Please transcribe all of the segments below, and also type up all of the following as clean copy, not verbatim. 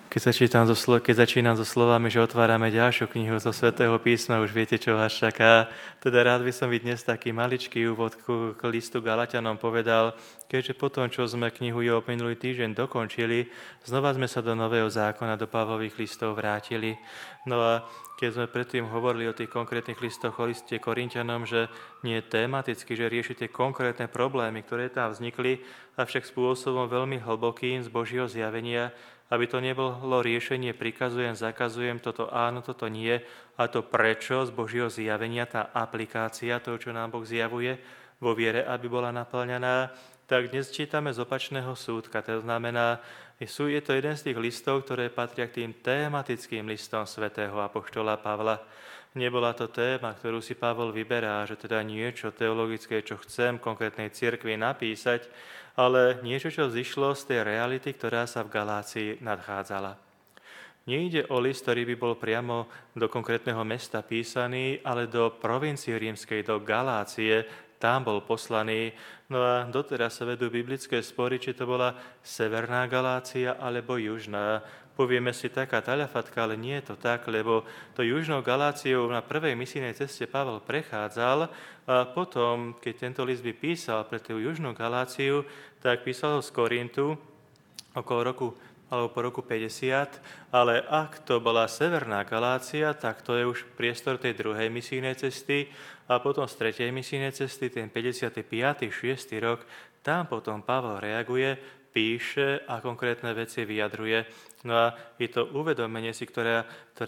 Keď začínam so slovami, že otvárame ďalšiu knihu zo Svätého písma, už viete, čo vás čaká. Teda rád by som dnes taký maličký úvod k listu Galatianom povedal, keďže po tom, čo sme knihu Job minulý týždeň dokončili, znova sme sa do Nového zákona, do Pavlových listov vrátili. No a keď sme predtým hovorili o tých konkrétnych listoch, o liste Korinťanom, že nie je tematicky, že riešite konkrétne problémy, ktoré tam vznikli, avšak spôsobom veľmi hlbokým z Božieho zjavenia, aby to nebolo riešenie, prikazujem, zakazujem, toto áno, toto nie, a to prečo z Božieho zjavenia, tá aplikácia toho, čo nám Boh zjavuje vo viere, aby bola naplňaná, tak dnes čítame z opačného súdka. To znamená, je to jeden z tých listov, ktoré patria k tým tematickým listom svätého apoštola Pavla. Nebola to téma, ktorú si Pavol vyberá, že teda niečo teologické, čo chcem konkrétnej cirkvi napísať, ale niečo, čo zišlo z tej reality, ktorá sa v Galácii nadchádzala. Nejde o list, ktorý by bol priamo do konkrétneho mesta písaný, ale do provincie rímskej, do Galácie, tam bol poslaný. No a doteraz sa vedú biblické spory, či to bola severná Galácia alebo južná. Povieme si taká taľafatka, ale nie je to tak, lebo to južnou Galáciou na prvej misijnej ceste Pavel prechádzal a potom, keď tento list by písal pre tú južnú Galáciu, tak písal ho z Korintu okolo roku alebo po roku 50, ale ak to bola severná Galácia, tak to je už priestor tej druhej misijnej cesty a potom z tretej misijnej cesty, ten 55. 6. rok, tam potom Pavel reaguje, píše a konkrétne veci vyjadruje. No a je to uvedomenie si, ktorá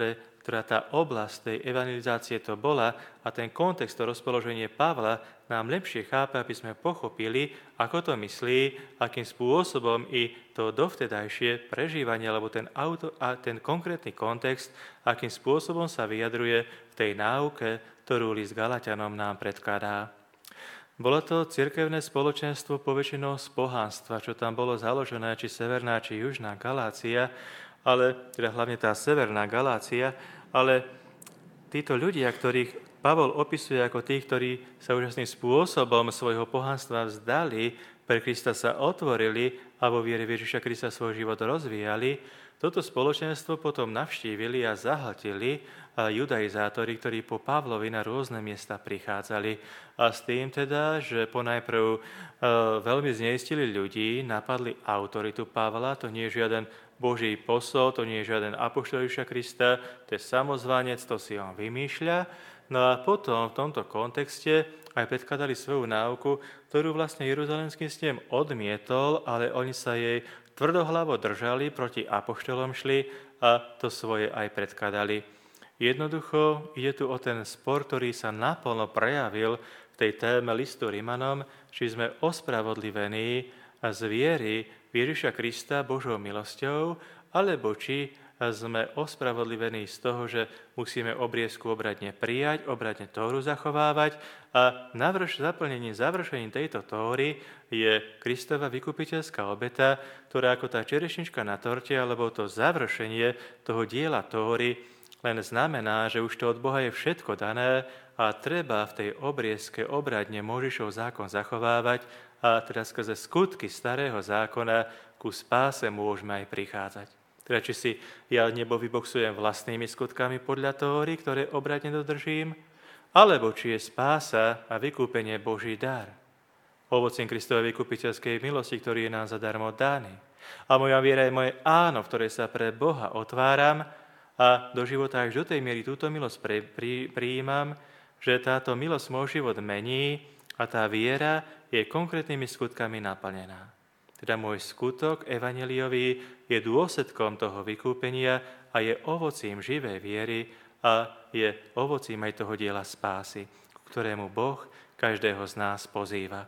tá oblasť tej evangelizácie to bola a ten kontext, to rozpoloženie Pavla nám lepšie chápe, aby sme pochopili, ako to myslí, akým spôsobom i to dovtedajšie prežívanie, alebo ten konkrétny kontext, akým spôsobom sa vyjadruje v tej náuke, ktorú list Galatianom nám predkladá. Bolo to cirkevné spoločenstvo poväčšinou z pohanstva, čo tam bolo založené, či severná, či južná Galácia, ale teda hlavne tá severná Galácia, ale títo ľudia, ktorých Pavol opisuje ako tých, ktorí sa úžasným spôsobom svojho pohanstva vzdali, pre Krista sa otvorili a vo viere Ježiša Krista svoj život rozvíjali, toto spoločenstvo potom navštívili a zahltili judaizátori, ktorí po Pavlovi na rôzne miesta prichádzali. A s tým teda, že ponajprv veľmi zneistili ľudí, napadli autoritu Pavla, to nie je žiaden Boží posol, to nie je žiaden apoštol Ježiša Krista, to je samozvanec, to si on vymýšľa. No a potom v tomto kontexte aj predkladali svoju náuku, ktorú vlastne Jeruzalemský snem odmietol, ale oni sa jej tvrdohlavo držali, proti apoštolom šli a to svoje aj predkladali. Jednoducho ide tu o ten spor, ktorý sa naplno prejavil v tej téme listu Rimanom, či sme ospravodlivení z viery Ježiša Krista Božou milosťou, alebo či sme ospravodlivení z toho, že musíme obriezku obradne prijať, obradne Tóru zachovávať a završením tejto Tóry je Kristova vykupiteľská obeta, ktorá ako tá čerešnička na torte, alebo to završenie toho diela Tóry len znamená, že už to od Boha je všetko dané a treba v tej obriezke obradne Mojžišov zákon zachovávať a teda skrze skutky starého zákona ku spáse môžeme aj prichádzať. Teda či si ja nebo vyboxujem vlastnými skutkami podľa Tóry, ktoré obradne dodržím, alebo či je spása a vykúpenie Boží dar, ovocím Kristovej vykupiteľskej milosti, ktorý je nám zadarmo daný. A moja viera je moje áno, v ktorej sa pre Boha otváram a do života až do tej miery túto milosť prijímam, že táto milosť môj život mení a tá viera je konkrétnymi skutkami naplnená. Teda môj skutok evanjeliový je dôsledkom toho vykúpenia a je ovocím živej viery a je ovocím aj toho diela spásy, ku ktorému Boh každého z nás pozýva.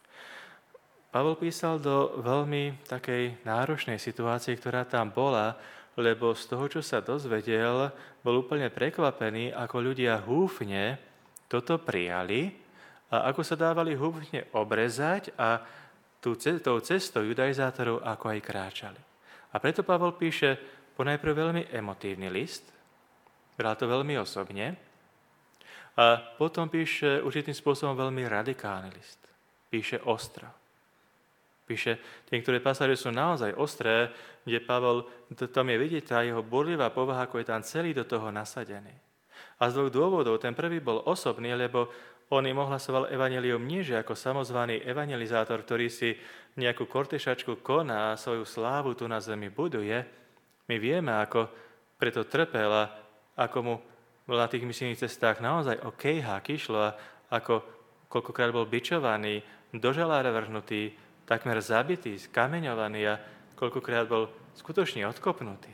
Pavol písal do veľmi takej náročnej situácie, ktorá tam bola, lebo z toho, čo sa dozvedel, bol úplne prekvapený, ako ľudia húfne toto prijali a ako sa dávali húfne obrezať a tou cestou judaizátorov ako aj kráčali. A preto Pavol píše ponajprv veľmi emotívny list, bral to veľmi osobne a potom píše určitým spôsobom veľmi radikálny list. Píše ostro. Píše, niektoré pasáže sú naozaj ostré, kde Pavol, tam je vidieť tá jeho burlivá povaha, ako je tam celý do toho nasadený. A z dvoch dôvodov. Ten prvý bol osobný, lebo on im ohlasoval evanjelium nie, že ako samozvaný evangelizátor, ktorý si nejakú kortešačku koná a svoju slávu tu na zemi buduje. My vieme, ako preto trpel a ako mu na tých misijných cestách naozaj o kejhák išlo a ako koľkokrát bol bičovaný, do žalára vrhnutý, takmer zabitý, skameňovaný a koľkokrát bol skutočne odkopnutý.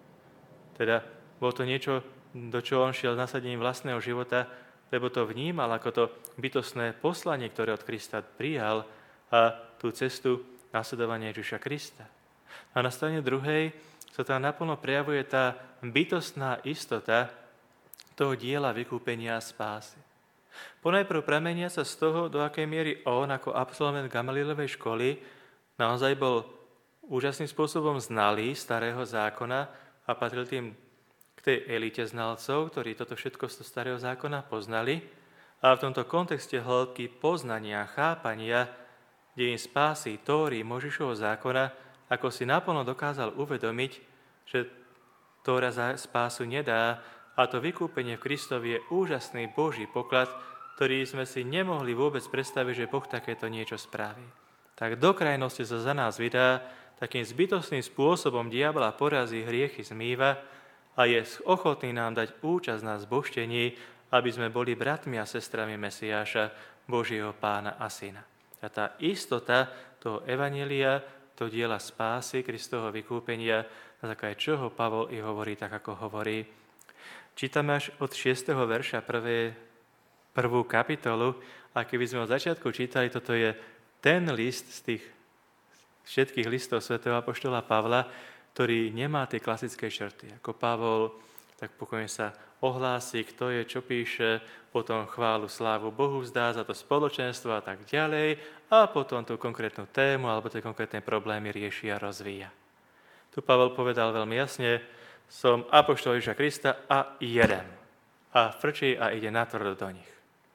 Teda bolo to niečo, do čoho on šiel nasadením vlastného života, lebo to vnímal ako to bytostné poslanie, ktoré od Krista prijal a tú cestu nasledovania Ježiša Krista. A na strane druhej sa tam naplno prejavuje tá bytostná istota toho diela vykúpenia a spásy. Ponajprv pramenia sa z toho, do akej miery on ako absolvent Gamalilovej školy naozaj bol úžasným spôsobom znalý starého zákona a patril tým k tej elite znalcov, ktorí toto všetko z toho starého zákona poznali. A v tomto kontexte hĺbky poznania, chápania dejín spásy, Tóry, Mojžišovho zákona, ako si naplno dokázal uvedomiť, že Tóra spásu nedá a to vykúpenie v Kristovi je úžasný Boží poklad, ktorý sme si nemohli vôbec predstaviť, že Boh takéto niečo spraví. Tak do krajnosti sa za nás vydá, takým zbytostným spôsobom diabla porazí, hriechy zmýva a je ochotný nám dať účasť na zbožtení, aby sme boli bratmi a sestrami Mesiáša, Božieho Pána a Syna. A tá istota toho evanjelia, to diela spásy, Kristovho vykúpenia, na základe čoho Pavol i hovorí tak, ako hovorí. Čítame až od 6. verša prvú kapitolu a keby sme od začiatku čítali, toto je ten list z tých všetkých listov svätého apoštola Pavla, ktorý nemá tie klasické črty. Ako Pavol, tak pokojne sa ohlási, kto je, čo píše, potom chválu, slávu Bohu vzdá za to spoločenstvo a tak ďalej a potom tú konkrétnu tému alebo tie konkrétne problémy rieši a rozvíja. Tu Pavol povedal veľmi jasne, som apoštol Ježiša Krista a jedem. A frčí a ide natvrdo do nich.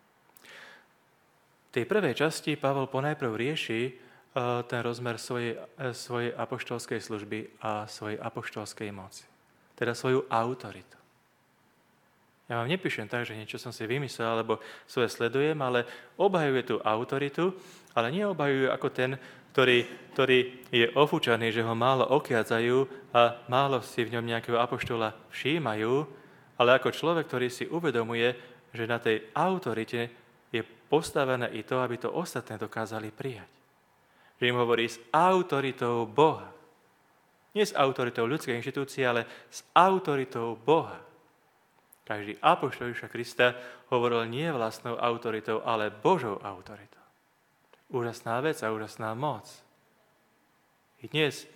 V tej prvej časti Pavol ponajprv rieši ten rozmer svojej apoštolskej služby a svojej apoštolskej moci. Teda svoju autoritu. Ja vám nepíšem tak, že niečo som si vymyslel, alebo svoje sledujem, ale obhajuje tú autoritu, ale neobhajuje ako ten, ktorý je ofúčaný, že ho málo okiadzajú a málo si v ňom nejakého apoštola všímajú, ale ako človek, ktorý si uvedomuje, že na tej autorite je postavené i to, aby to ostatné dokázali prijať. Že im hovorí s autoritou Boha. Nie s autoritou ľudskej inštitúcie, ale s autoritou Boha. Každý apoštol Ježiša Krista hovoril nie vlastnou autoritou, ale Božou autoritou. Úžasná vec a úžasná moc. I dnes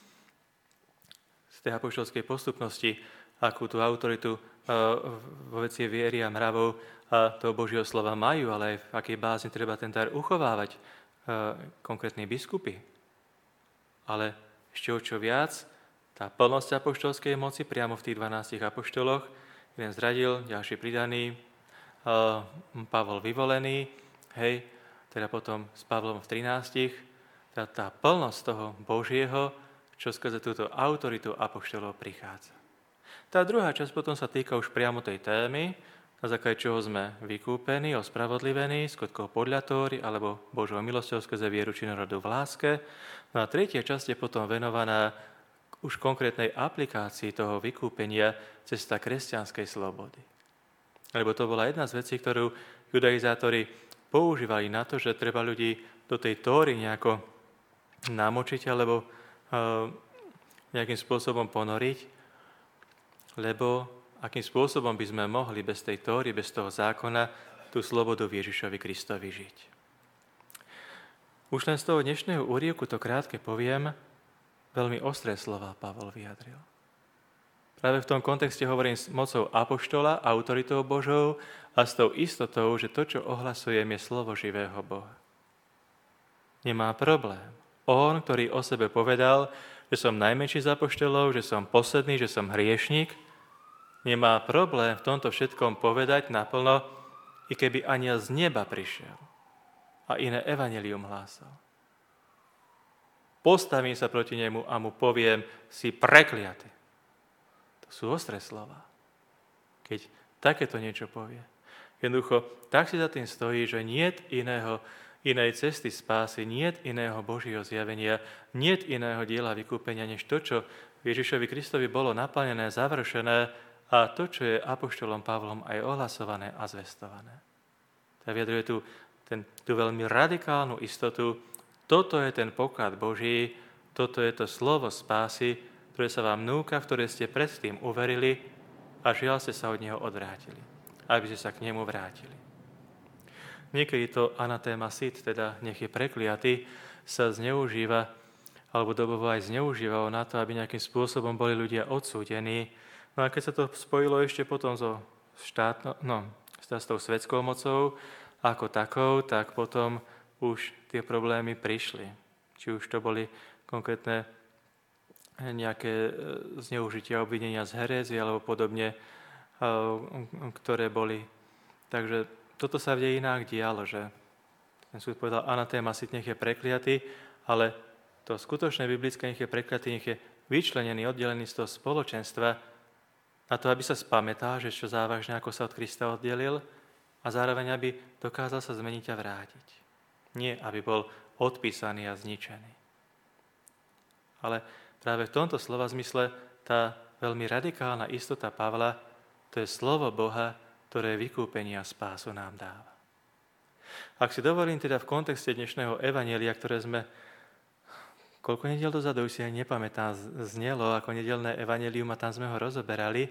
z tej apoštolskej postupnosti, akú tú autoritu vo veci viery a mravov a toho Božieho slova majú, ale aj v akej bázni treba ten dar uchovávať konkrétni biskupy. Ale ešte o čo viac, tá plnosť apoštolskej moci priamo v tých 12 apoštoloch, jeden zradil, ďalší pridaný, Pavol vyvolený, hej, teda potom s Pavlom v 13, teda tá plnosť toho Božieho, čo skrze túto autoritu apoštolov prichádza. Tá druhá časť potom sa týka už priamo tej témy, na základe čoho sme vykúpení, ospravodlivení, skutkov podľa Tóry, alebo Božou milosťou skrze vieru činorodu v láske. No a tretia časť je potom venovaná už konkrétnej aplikácii toho vykúpenia cesta kresťanskej slobody. Lebo to bola jedna z vecí, ktorú judaizátori používali na to, že treba ľudí do tej Tóry nejako namočiť alebo nejakým spôsobom ponoriť, lebo akým spôsobom by sme mohli bez tej Tóry, bez toho zákona, tú slobodu v Ježišovi Kristovi žiť. Už len z toho dnešného úryvku to krátke poviem, veľmi ostré slová Pavol vyjadril. Práve v tom kontexte hovorím s mocou apoštola, autoritou Božou a s tou istotou, že to, čo ohlasujem, je slovo živého Boha. Nemá problém. On, ktorý o sebe povedal, že som najmenší z apoštolov, že som posledný, že som hriešnik, nemá problém v tomto všetkom povedať naplno, i keby aniel z neba prišiel a iné evanjelium hlásal. postavím sa proti nemu a mu poviem, si prekliaty. To sú ostré slova. Keď takéto niečo povie. Jednoducho, tak si za tým stojí, že niet inej cesty spásy, niet iného Božieho zjavenia, niet iného diela vykúpenia, než to, čo Ježišovi Kristovi bolo naplnené, završené a to, čo je apoštolom Pavlom aj ohlasované a zvestované. Tak vyjadruje tú veľmi radikálnu istotu. Toto je ten poklad Boží, toto je to slovo spásy, ktoré sa vám núka, v ktoré ste predtým uverili a žiaľ ste sa od neho odvrátili, aby ste sa k nemu vrátili. Niekedy to anatéma sit, teda nech je prekliaty, sa zneužíva, alebo dobovo aj zneužívalo na to, aby nejakým spôsobom boli ľudia odsúdení. No a keď sa to spojilo ešte potom s tou svetskou mocou ako takou, tak potom už tie problémy prišli. Či už to boli konkrétne nejaké zneužitia, obvinenia z herézie alebo podobne, ktoré boli. Takže toto sa v dejinách dialo, že ten súd povedal, anatéma sit, nech je prekliaty, ale to skutočné biblické nech je prekliaty, nech je vyčlenený, oddelený z toho spoločenstva na to, aby sa spamätal, že čo závažne, ako sa od Krista oddelil a zároveň, aby dokázal sa zmeniť a vrátiť. Nie, aby bol odpísaný a zničený. Ale práve v tomto slova zmysle tá veľmi radikálna istota Pavla, to je slovo Boha, ktoré vykúpenie a spásu nám dáva. Ak si dovolím teda v kontexte dnešného evanjelia, ktoré sme, koľko nediel dozadu, už si aj nepamätám, znelo ako nedelné evanjelium a tam sme ho rozoberali,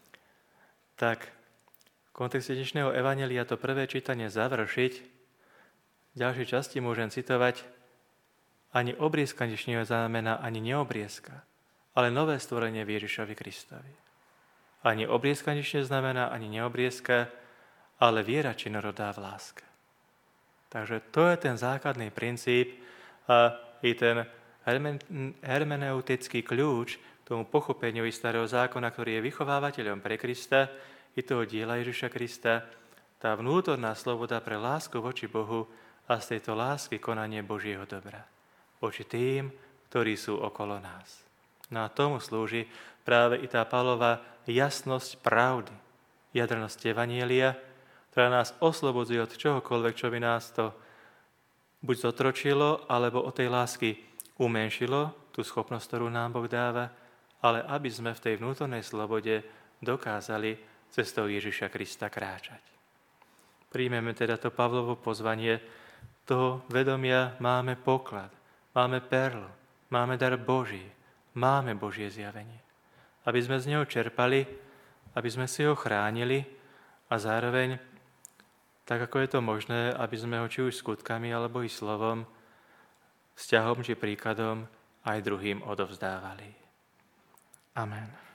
tak v kontexte dnešného evanjelia to prvé čítanie završiť. V ďalšej časti môžem citovať, ani obriezka dnešného znamená ani neobriezka, ale nové stvorenie v Ježišovi Kristovi. Ani obriezka dnešného znamená ani neobriezka, ale viera činorodá v láske. Takže to je ten základný princíp a i ten hermeneutický kľúč k tomu pochopeniu i starého zákona, ktorý je vychovávateľom pre Krista i toho diela Ježiša Krista, tá vnútorná sloboda pre lásku voči Bohu a z tejto lásky konanie Božieho dobra voči tým, ktorí sú okolo nás. No a tomu slúži práve i tá Pavlova jasnosť pravdy, jadrnosť evanjelia, ktorá nás oslobodzuje od čohokoľvek, čo by nás to buď zotročilo, alebo od tej lásky umenšilo, tú schopnosť, ktorú nám Boh dáva, ale aby sme v tej vnútornej slobode dokázali cestou Ježiša Krista kráčať. Príjmeme teda to Pavlovo pozvanie, toho vedomia máme poklad, máme perlu, máme dar Boží, máme Božie zjavenie. Aby sme z neho čerpali, aby sme si ho chránili a zároveň, tak ako je to možné, aby sme ho či už skutkami alebo i slovom, vzťahom či príkladom aj druhým odovzdávali. Amen.